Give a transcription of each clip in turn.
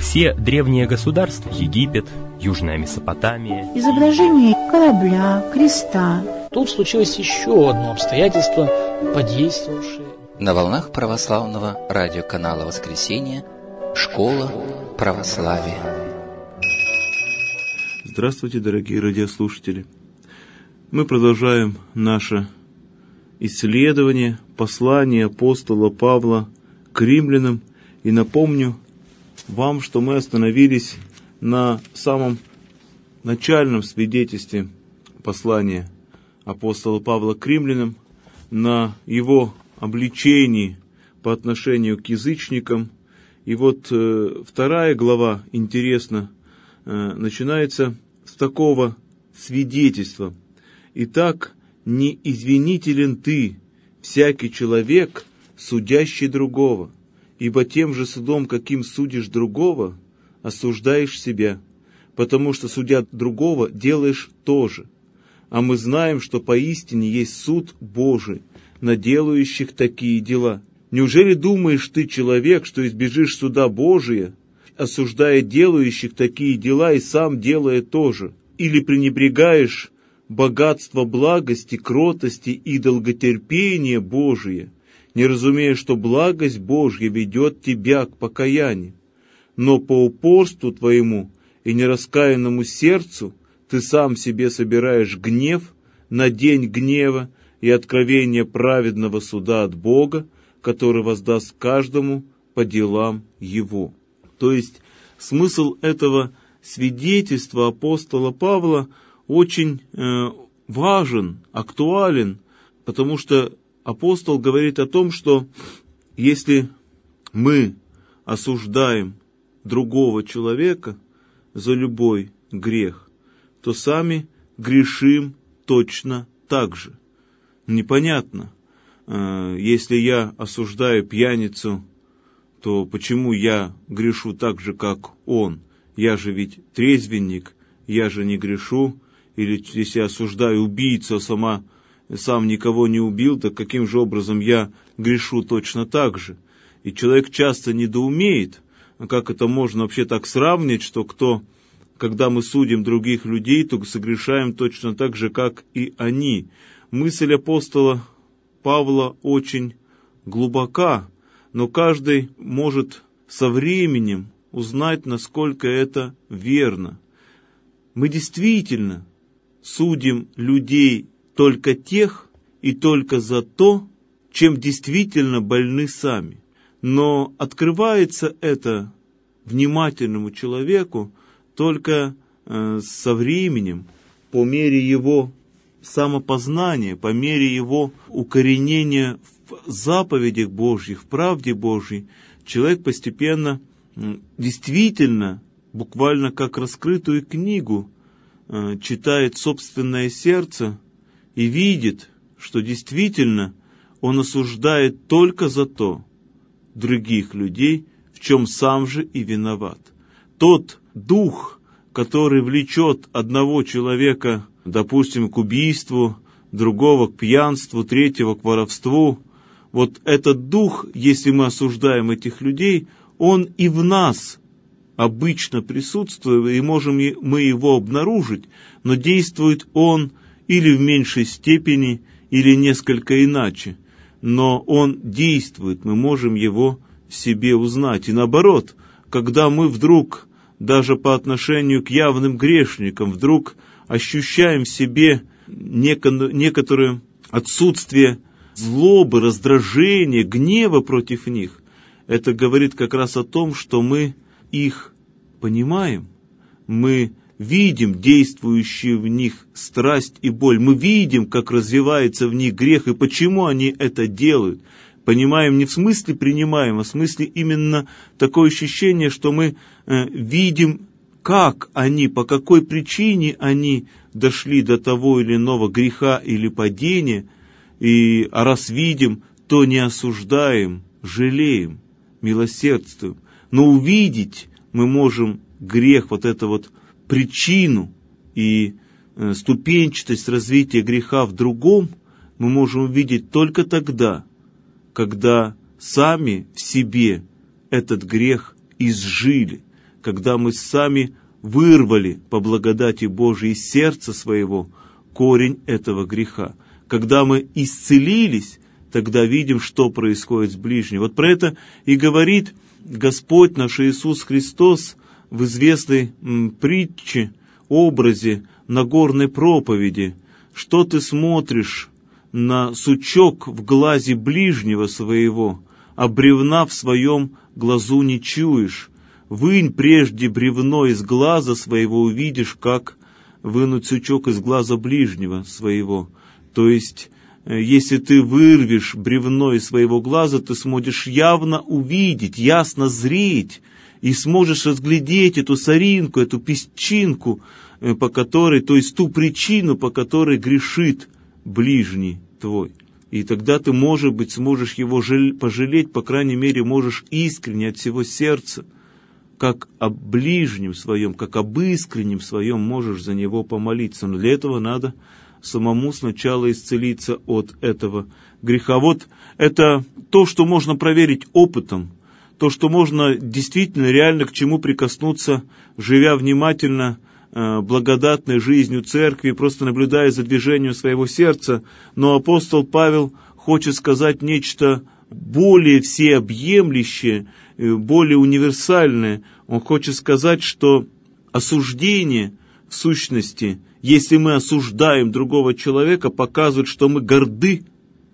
Все древние государства, Египет, Южная Месопотамия, изображение корабля, креста. Тут случилось еще одно обстоятельство, подействовавшее. На волнах православного радиоканала «Воскресенье» «Школа православия». Здравствуйте, дорогие радиослушатели! Мы продолжаем наше исследование послания апостола Павла к римлянам. И напомню вам, что мы остановились на самом начальном свидетельстве послания апостола Павла к римлянам, на его обличении по отношению к язычникам. И вот вторая глава, интересно, начинается с такого свидетельства. «Итак, не извинителен ты, всякий человек, судящий другого, ибо тем же судом, каким судишь другого, осуждаешь себя, потому что, судя другого, делаешь то же. А мы знаем, что поистине есть суд Божий на делающих такие дела. Неужели думаешь ты, человек, что избежишь суда Божия, осуждая делающих такие дела и сам делая то же? Или пренебрегаешь богатство благости, кротости и долготерпения Божие, не разумея, что благость Божья ведет тебя к покаянию? Но по упорству твоему и нераскаянному сердцу ты сам себе собираешь гнев на день гнева и откровение праведного суда от Бога, который воздаст каждому по делам его». То есть смысл этого свидетельства апостола Павла очень важен, актуален, потому что апостол говорит о том, что если мы осуждаем другого человека за любой грех, то сами грешим точно так же. Непонятно, если я осуждаю пьяницу, то почему я грешу так же, как он? Я же ведь трезвенник, я же не грешу. Или если я осуждаю убийцу, а сам никого не убил, так каким же образом я грешу точно так же? И человек часто недоумеет, как это можно вообще так сравнить, что когда мы судим других людей, то согрешаем точно так же, как и они. Мысль апостола Павла очень глубока, но каждый может со временем узнать, насколько это верно. Мы действительно судим людей только тех и только за то, чем действительно больны сами. Но открывается это внимательному человеку только со временем, по мере его самопознания, по мере его укоренения в заповедях Божьих, в правде Божьей. Человек постепенно, действительно, буквально как раскрытую книгу, читает собственное сердце и видит, что действительно он осуждает только за то других людей, в чем сам же и виноват. Тот дух, который влечет одного человека, допустим, к убийству, другого к пьянству, третьего к воровству, вот этот дух, если мы осуждаем этих людей, он и в нас обычно присутствует, и можем мы его обнаружить, но действует он или в меньшей степени, или несколько иначе. Но он действует, мы можем его в себе узнать. И наоборот, когда мы вдруг, даже по отношению к явным грешникам, вдруг ощущаем в себе некоторое отсутствие злобы, раздражения, гнева против них, это говорит как раз о том, что мы их понимаем, мы видим действующую в них страсть и боль, мы видим, как развивается в них грех и почему они это делают. Понимаем не в смысле принимаем, а в смысле именно такое ощущение, что мы видим, как они, по какой причине они дошли до того или иного греха или падения, а раз видим, то не осуждаем, жалеем, милосердствуем. Но увидеть мы можем грех, вот эту вот причину и ступенчатость развития греха в другом, мы можем увидеть только тогда, когда сами в себе этот грех изжили, когда мы сами вырвали по благодати Божией из сердца своего корень этого греха. Когда мы исцелились, тогда видим, что происходит с ближним. Вот про это и говорит Господь наш Иисус Христос в известной притче, образе Нагорной проповеди. Что ты смотришь на сучок в глазе ближнего своего, а бревна в своем глазу не чуешь? Вынь прежде бревно из глаза своего, увидишь, как вынуть сучок из глаза ближнего своего. То есть, если ты вырвешь бревно из своего глаза, ты сможешь явно увидеть, ясно зреть, и сможешь разглядеть эту соринку, эту песчинку, по которой, то есть ту причину, по которой грешит ближний твой. И тогда ты, может быть, сможешь его пожалеть, по крайней мере, можешь искренне от всего сердца, как о ближнем своем, как об искреннем своем можешь за него помолиться. Но для этого надо самому сначала исцелиться от этого греха. Вот это то, что можно проверить опытом, то, что можно действительно реально к чему прикоснуться, живя внимательно благодатной жизнью церкви, просто наблюдая за движением своего сердца. Но апостол Павел хочет сказать нечто более всеобъемлющее, более универсальное. Он хочет сказать, что осуждение, в сущности, если мы осуждаем другого человека, показывает, что мы горды,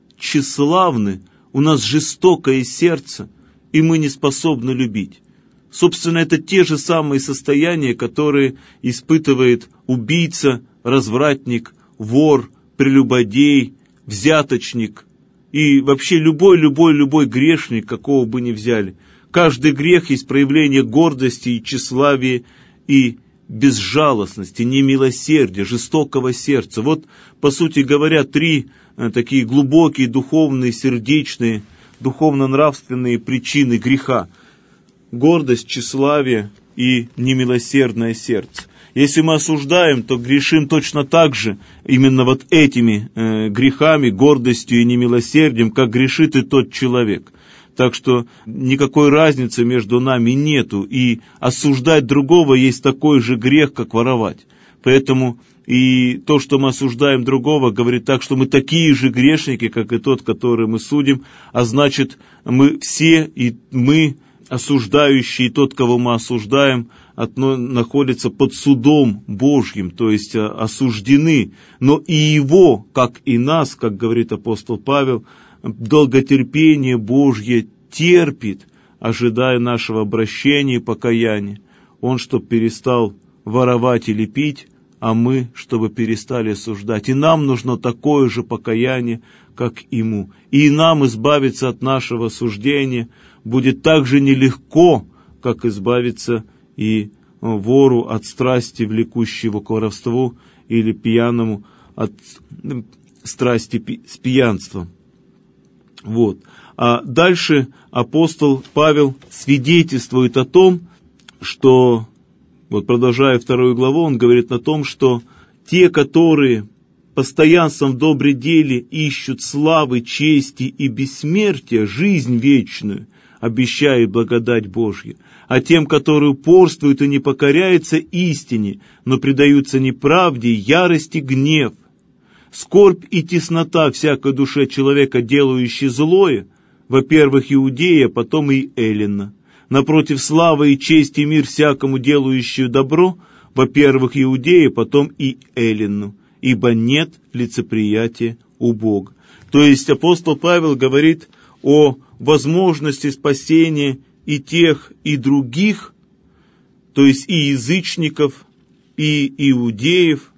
тщеславны, у нас жестокое сердце, и мы не способны любить. Собственно, это те же самые состояния, которые испытывает убийца, развратник, вор, прелюбодей, взяточник и вообще любой грешник, какого бы ни взяли. Каждый грех есть проявление гордости и тщеславия и безжалостности, немилосердия, жестокого сердца. Вот, по сути говоря, три такие глубокие, духовные, сердечные, духовно-нравственные причины греха. Гордость, тщеславие и немилосердное сердце. Если мы осуждаем, то грешим точно так же, именно вот этими грехами, гордостью и немилосердием, как грешит и тот человек. Так что никакой разницы между нами нету, и осуждать другого есть такой же грех, как воровать. Поэтому и то, что мы осуждаем другого, говорит так, что мы такие же грешники, как и тот, который мы судим, а значит, мы все, и мы, осуждающие, и тот, кого мы осуждаем, находятся под судом Божьим, то есть осуждены. Но и его, как и нас, как говорит апостол Павел, долготерпение Божье терпит, ожидая нашего обращения и покаяния. Он, чтобы перестал воровать или пить, а мы, чтобы перестали осуждать. И нам нужно такое же покаяние, как ему. И нам избавиться от нашего осуждения будет так же нелегко, как избавиться и вору от страсти, влекущего к воровству, или пьяному от страсти с пьянством. Вот. А дальше апостол Павел свидетельствует о том, что, вот продолжая 2 главу, он говорит о том, что те, которые постоянством в добром деле ищут славы, чести и бессмертия, жизнь вечную, обещает благодать Божью, а тем, которые упорствуют и не покоряются истине, но предаются неправде, ярости, гнев, скорбь и теснота всякой душе человека, делающей злое, во-первых, Иудея, потом и Эллина. Напротив, слава и честь и мир всякому делающему добро, во-первых, Иудея, потом и Эллину, ибо нет лицеприятия у Бога. То есть апостол Павел говорит о возможности спасения и тех, и других, то есть и язычников, и иудеев,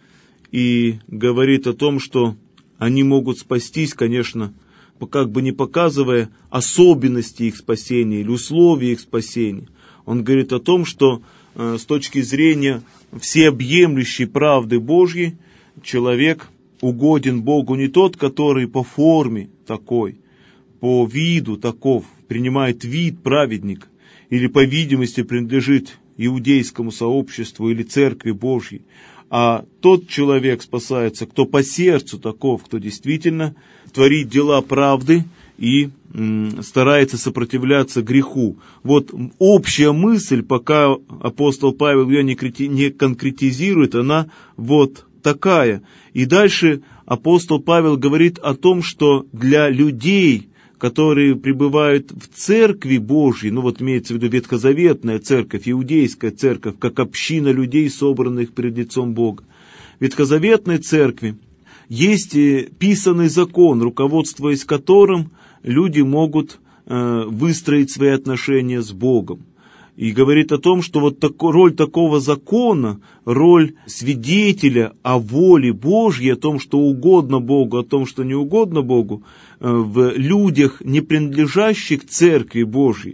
и говорит о том, что они могут спастись, конечно, как бы не показывая особенности их спасения или условия их спасения. Он говорит о том, что с точки зрения всеобъемлющей правды Божьей человек угоден Богу не тот, который по форме такой, по виду таков, принимает вид праведника, или по видимости принадлежит иудейскому сообществу или церкви Божьей, а тот человек спасается, кто по сердцу таков, кто действительно творит дела правды и старается сопротивляться греху. Вот общая мысль, пока апостол Павел ее не конкретизирует, она вот такая. И дальше апостол Павел говорит о том, что для людей, которые пребывают в церкви Божьей, ну вот имеется в виду ветхозаветная церковь, иудейская церковь, как община людей, собранных пред лицом Бога. В ветхозаветной церкви есть писанный закон, руководствуясь которым люди могут выстроить свои отношения с Богом. И говорит о том, что вот роль такого закона, роль свидетеля о воле Божьей, о том, что угодно Богу, о том, что не угодно Богу, в людях, не принадлежащих Церкви Божьей,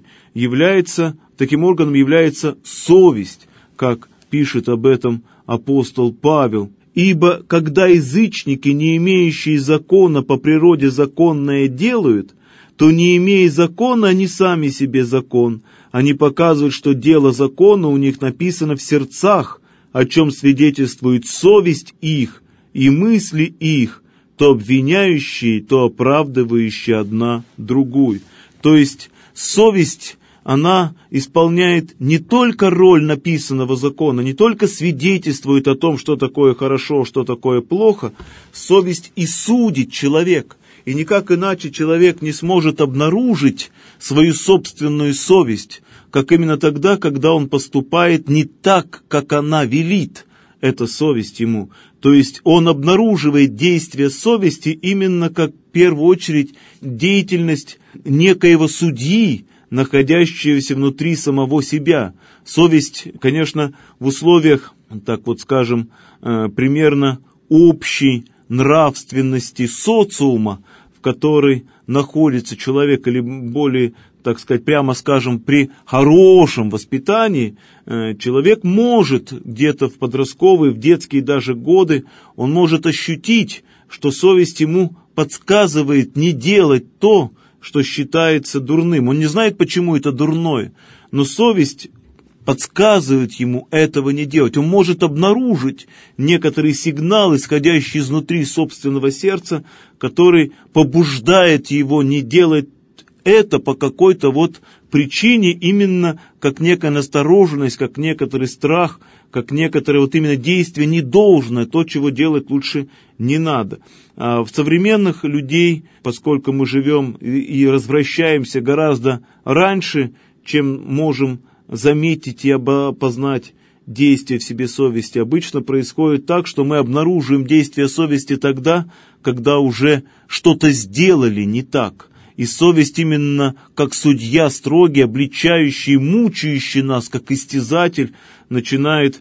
таким органом является совесть, как пишет об этом апостол Павел. «Ибо когда язычники, не имеющие закона, по природе законное делают, то, не имея закона, они сами себе закон. Они показывают, что дело закона у них написано в сердцах, о чем свидетельствует совесть их и мысли их, то обвиняющие, то оправдывающие одна другую». То есть совесть, она исполняет не только роль написанного закона, не только свидетельствует о том, что такое хорошо, что такое плохо, совесть и судит человека. И никак иначе человек не сможет обнаружить свою собственную совесть, как именно тогда, когда он поступает не так, как она велит, эта совесть ему. То есть он обнаруживает действие совести именно как, в первую очередь, деятельность некоего судьи, находящегося внутри самого себя. Совесть, конечно, в условиях, так вот скажем, примерно общей нравственности социума, в который находится человек, или более, так сказать, прямо скажем, при хорошем воспитании, человек может где-то в подростковые, в детские даже годы, он может ощутить, что совесть ему подсказывает не делать то, что считается дурным. Он не знает, почему это дурное, но совесть подсказывает ему этого не делать. Он может обнаружить некоторый сигнал, исходящий изнутри собственного сердца, который побуждает его не делать это по какой-то вот причине, именно как некая настороженность, как некоторый страх, как некоторое вот именно действие недолжное, то, чего делать лучше не надо. А в современных людей, поскольку мы живем и развращаемся гораздо раньше, чем можем заметить и опознать действия в себе совести, обычно происходит так, что мы обнаруживаем действия совести тогда, когда уже что-то сделали не так. И совесть именно как судья строгий, обличающий, мучающий нас, как истязатель, начинает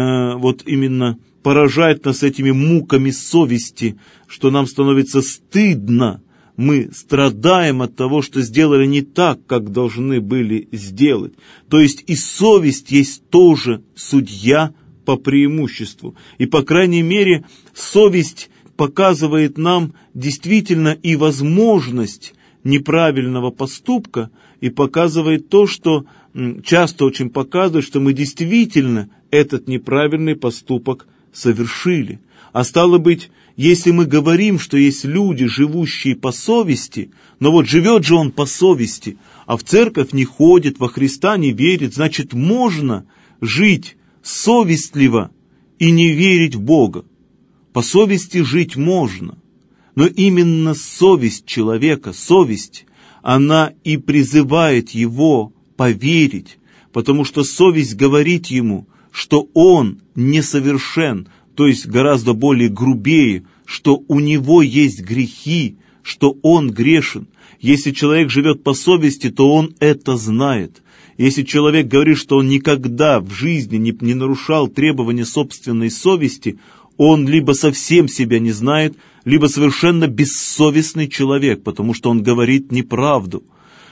вот именно поражать нас этими муками совести, что нам становится стыдно. Мы страдаем от того, что сделали не так, как должны были сделать. То есть и совесть есть тоже судья по преимуществу. И, по крайней мере, совесть показывает нам действительно и возможность неправильного поступка, и показывает то, что часто очень показывает, что мы действительно этот неправильный поступок совершили. А стало быть, если мы говорим, что есть люди, живущие по совести, но вот живет же он по совести, а в церковь не ходит, во Христа не верит, значит, можно жить совестливо и не верить в Бога. По совести жить можно, но именно совесть человека, совесть, она и призывает его поверить, потому что совесть говорит ему, что он несовершен, то есть гораздо более грубее, что у него есть грехи, что он грешен. Если человек живет по совести, то он это знает. Если человек говорит, что он никогда в жизни не нарушал требования собственной совести, он либо совсем себя не знает, либо совершенно бессовестный человек, потому что он говорит неправду.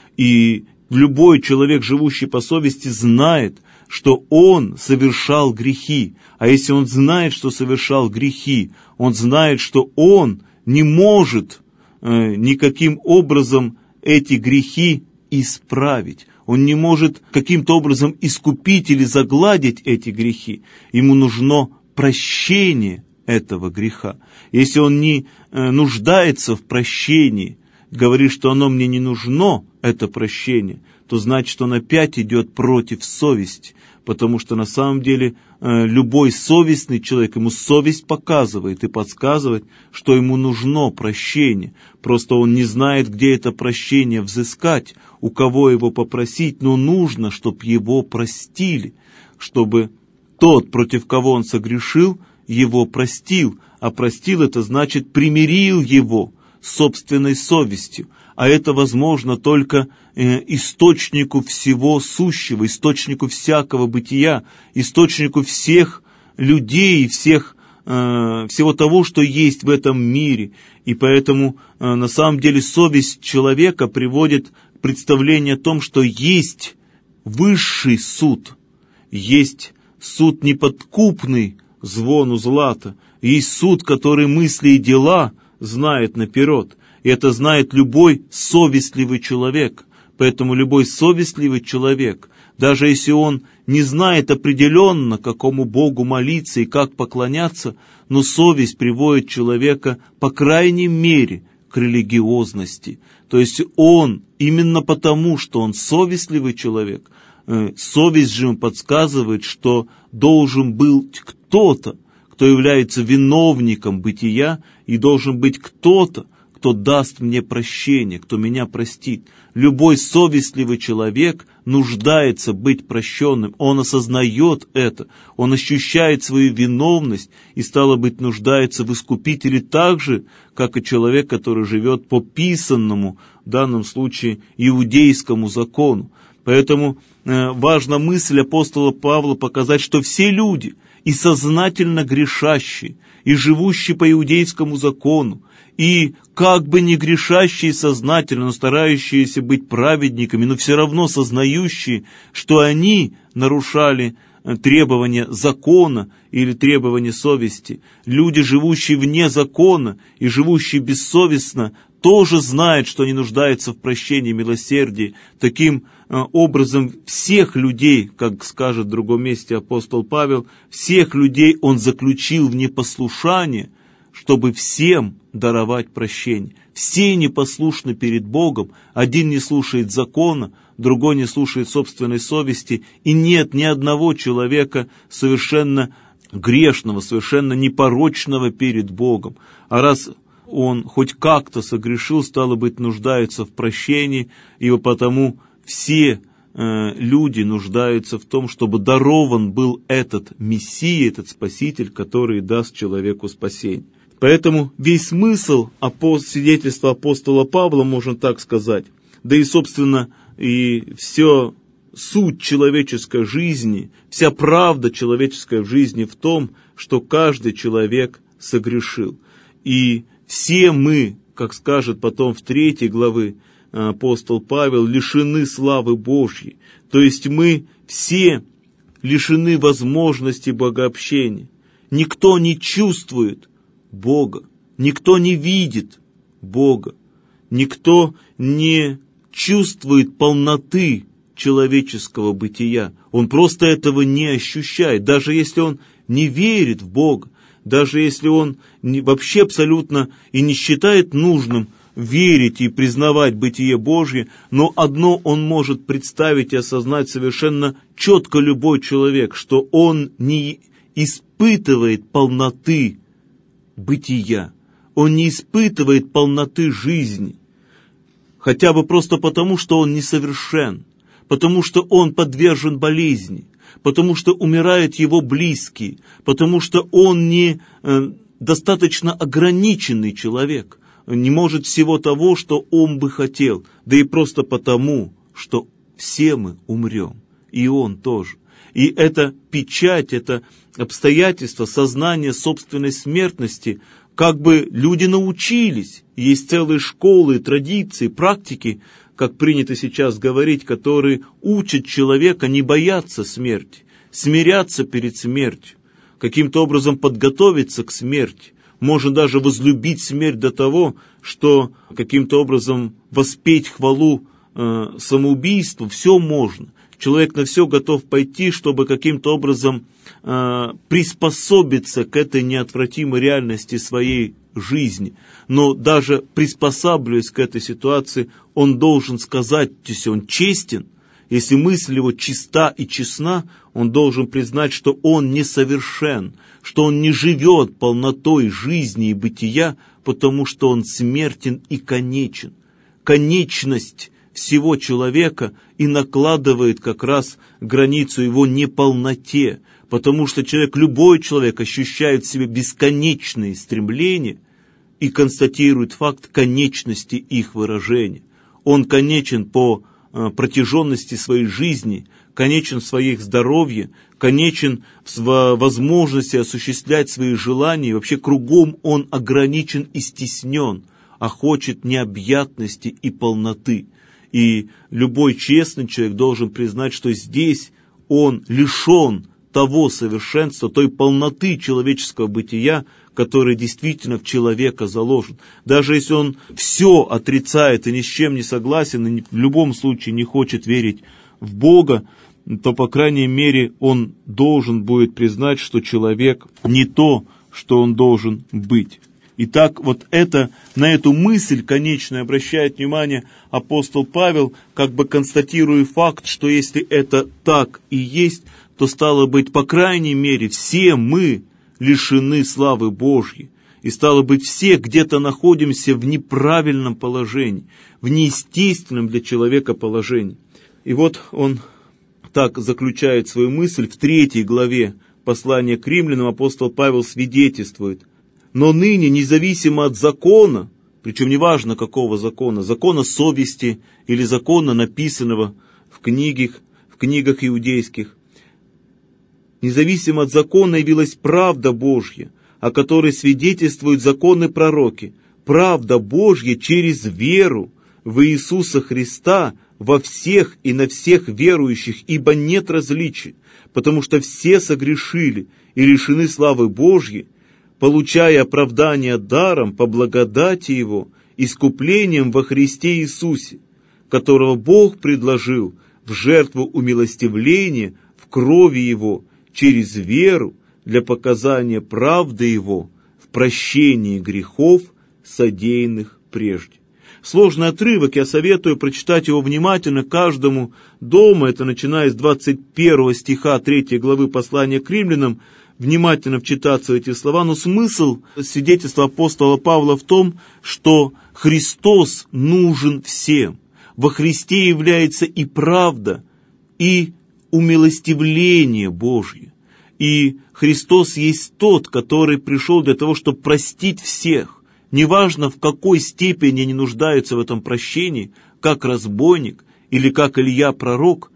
И любой человек, живущий по совести, знает, что он совершал грехи. А если он знает, что совершал грехи, он знает, что он не может никаким образом эти грехи исправить. Он не может каким-то образом искупить или загладить эти грехи. Ему нужно прощение этого греха. Если он не нуждается в прощении, говорит, что оно мне не нужно, это прощение, то значит, он опять идет против совести, потому что на самом деле любой совестный человек, ему совесть показывает и подсказывает, что ему нужно прощение. Просто он не знает, где это прощение взыскать, у кого его попросить, но нужно, чтобы его простили, чтобы тот, против кого он согрешил, его простил. А простил — это значит примирил его с собственной совестью. А это возможно только источнику всего сущего, источнику всякого бытия, источнику всех людей, всего того, что есть в этом мире. И поэтому на самом деле совесть человека приводит к представлению о том, что есть высший суд, есть суд неподкупный звону злата, есть суд, который мысли и дела знает наперед. И это знает любой совестливый человек. Поэтому любой совестливый человек, даже если он не знает определенно, какому Богу молиться и как поклоняться, но совесть приводит человека, по крайней мере, к религиозности. То есть он, именно потому, что он совестливый человек, совесть же ему подсказывает, что должен быть кто-то, кто является виновником бытия, и должен быть кто-то, кто даст мне прощение, кто меня простит. Любой совестливый человек нуждается быть прощенным. Он осознает это, он ощущает свою виновность и, стало быть, нуждается в искупителе так же, как и человек, который живет по писанному, в данном случае, иудейскому закону. Поэтому важна мысль апостола Павла показать, что все люди, и сознательно грешащие, и живущие по иудейскому закону, и как бы не грешащие сознательно, но старающиеся быть праведниками, но все равно сознающие, что они нарушали требования закона или требования совести. Люди, живущие вне закона и живущие бессовестно, тоже знают, что они нуждаются в прощении и милосердии. Таким образом, всех людей, как скажет в другом месте апостол Павел, всех людей он заключил в непослушание, чтобы всем даровать прощение. Все непослушны перед Богом, один не слушает закона, другой не слушает собственной совести, и нет ни одного человека совершенно грешного, совершенно непорочного перед Богом. А раз он хоть как-то согрешил, стало быть, нуждается в прощении, и потому все люди нуждаются в том, чтобы дарован был этот Мессия, этот Спаситель, который даст человеку спасение. Поэтому весь смысл свидетельства апостола Павла, можно так сказать, да и, собственно, и все суть человеческой жизни, вся правда человеческой в жизни в том, что каждый человек согрешил. И все мы, как скажет потом в 3 главе апостол Павел, лишены славы Божьей. То есть мы все лишены возможности богообщения. Никто не чувствует Бога, никто не видит Бога, никто не чувствует полноты человеческого бытия. Он просто этого не ощущает, даже если он не верит в Бога, даже если он вообще абсолютно и не считает нужным верить и признавать бытие Божье, но одно он может представить и осознать совершенно четко любой человек, что он не испытывает полноты бытия, он не испытывает полноты жизни, хотя бы просто потому, что он несовершен, потому что он подвержен болезни, потому что умирают его близкие, потому что он не достаточно ограниченный человек, не может всего того, что он бы хотел, да и просто потому, что все мы умрем, и он тоже. И эта печать, это обстоятельство, сознание собственной смертности, как бы люди научились. Есть целые школы, традиции, практики, как принято сейчас говорить, которые учат человека не бояться смерти, смиряться перед смертью, каким-то образом подготовиться к смерти. Можно даже возлюбить смерть до того, что каким-то образом воспеть хвалу самоубийству. Все можно. Человек на все готов пойти, чтобы каким-то образом приспособиться к этой неотвратимой реальности своей жизни. Но даже приспосабливаясь к этой ситуации, он должен сказать, если он честен, если мысль его чиста и честна, он должен признать, что он несовершен, что он не живет полнотой жизни и бытия, потому что он смертен и конечен. Конечность всего человека и накладывает как раз границу его неполноте, потому что любой человек ощущает в себе бесконечные стремления и констатирует факт конечности их выражения. Он конечен по протяженности своей жизни, конечен в своих здоровье, конечен в возможности осуществлять свои желания, вообще кругом он ограничен и стеснен, а хочет необъятности и полноты. И любой честный человек должен признать, что здесь он лишен того совершенства, той полноты человеческого бытия, который действительно в человека заложен. Даже если он все отрицает и ни с чем не согласен, и в любом случае не хочет верить в Бога, то, по крайней мере, он должен будет признать, что человек не то, что он должен быть. Итак, на эту мысль конечную обращает внимание апостол Павел, как бы констатируя факт, что если это так и есть, то стало быть, по крайней мере, все мы лишены славы Божьей. И стало быть, все где-то находимся в неправильном положении, в неестественном для человека положении. И вот он так заключает свою мысль в 3 главе послания к римлянам. Апостол Павел свидетельствует: «Но ныне, независимо от закона, причем неважно какого закона, закона совести или закона, написанного в книгах иудейских, независимо от закона явилась правда Божья, о которой свидетельствуют законы пророки, правда Божья через веру в Иисуса Христа во всех и на всех верующих, ибо нет различий, потому что все согрешили и лишены славы Божьей, получая оправдание даром по благодати Его, искуплением во Христе Иисусе, которого Бог предложил в жертву умилостивления в крови Его через веру для показания правды Его в прощении грехов, содеянных прежде». Сложный отрывок, я советую прочитать его внимательно каждому дома, это начиная с 21 стиха 3 главы послания к римлянам, внимательно вчитаться в эти слова, но смысл свидетельства апостола Павла в том, что Христос нужен всем. Во Христе является и правда, и умилостивление Божье. И Христос есть тот, который пришел для того, чтобы простить всех. Неважно, в какой степени они нуждаются в этом прощении, как разбойник или как Илья пророк,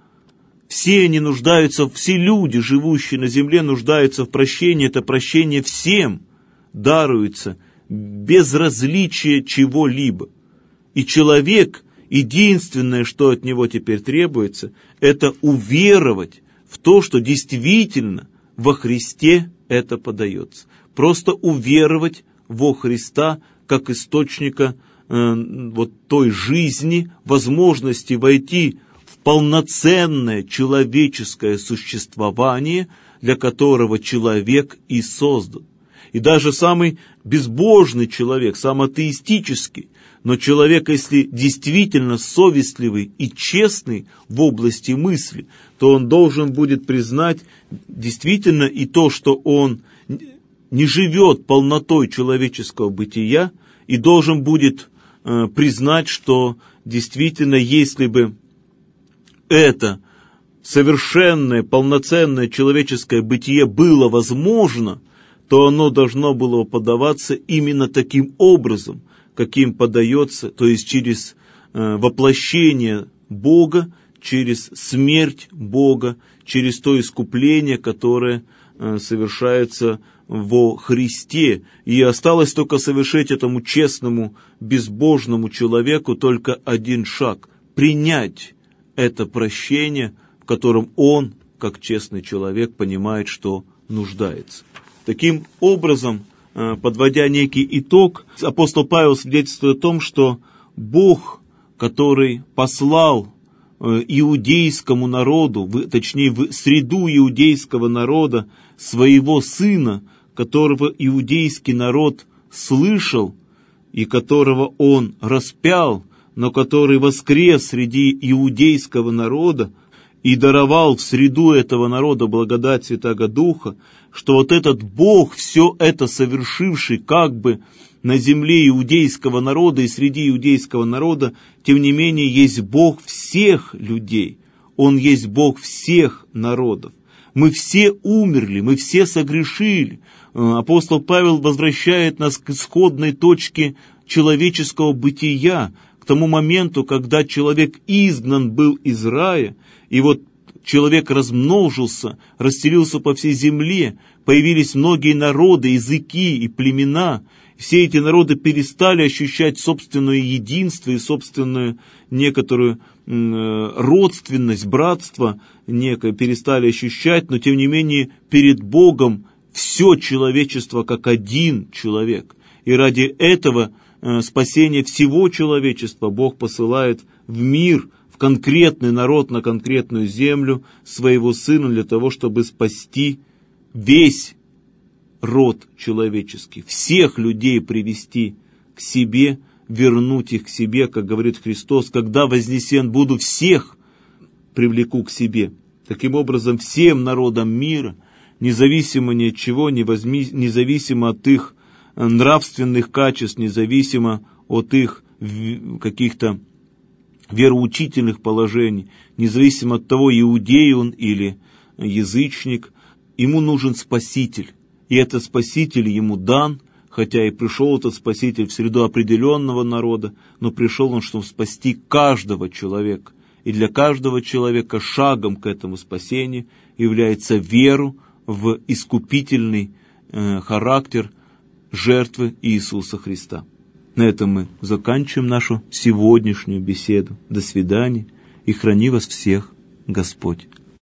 все они нуждаются, все люди, живущие на земле, нуждаются в прощении. Это прощение всем даруется, без различия чего-либо. И человек, единственное, что от него теперь требуется, это уверовать в то, что действительно во Христе это подается. Просто уверовать во Христа как источника той жизни, возможности войти в полноценное человеческое существование, для которого человек и создан. И даже самый безбожный человек, самый атеистический, но человек, если действительно совестливый и честный в области мысли, то он должен будет признать действительно и то, что он не живет полнотой человеческого бытия, и должен будет признать, что действительно, если бы это совершенное, полноценное человеческое бытие было возможно, то оно должно было подаваться именно таким образом, каким подается, то есть через воплощение Бога, через смерть Бога, через то искупление, которое совершается во Христе. И осталось только совершить этому честному, безбожному человеку только один шаг – принять это прощение, в котором он, как честный человек, понимает, что нуждается. Таким образом, подводя некий итог, апостол Павел свидетельствует о том, что Бог, который послал иудейскому народу, точнее в среду иудейского народа, своего Сына, которого иудейский народ слышал и которого Он распял, но который воскрес среди иудейского народа и даровал в среду этого народа благодать Святаго Духа, что вот этот Бог, все это совершивший как бы на земле иудейского народа и среди иудейского народа, тем не менее есть Бог всех людей, Он есть Бог всех народов. Мы все умерли, мы все согрешили. Апостол Павел возвращает нас к исходной точке человеческого бытия, к тому моменту, когда человек изгнан был из рая, и вот человек размножился, расселился по всей земле, появились многие народы, языки и племена. Все эти народы перестали ощущать собственное единство и собственную некоторую родственность, братство некое перестали ощущать, но тем не менее перед Богом все человечество как один человек. И ради этого спасения всего человечества Бог посылает в мир, в конкретный народ, на конкретную землю своего Сына для того, чтобы спасти весь род человеческий, всех людей привести к себе, вернуть их к себе, как говорит Христос, когда вознесен буду, всех привлеку к себе. Таким образом, всем народам мира, независимо ни от чего, независимо от их нравственных качеств, независимо от их каких-то вероучительных положений, независимо от того, иудей он или язычник, ему нужен Спаситель. И этот Спаситель ему дан, хотя и пришел этот Спаситель в среду определенного народа, но пришел он, чтобы спасти каждого человека. И для каждого человека шагом к этому спасению является веру в искупительный характер жертвы Иисуса Христа. На этом мы заканчиваем нашу сегодняшнюю беседу. До свидания, и храни вас всех Господь.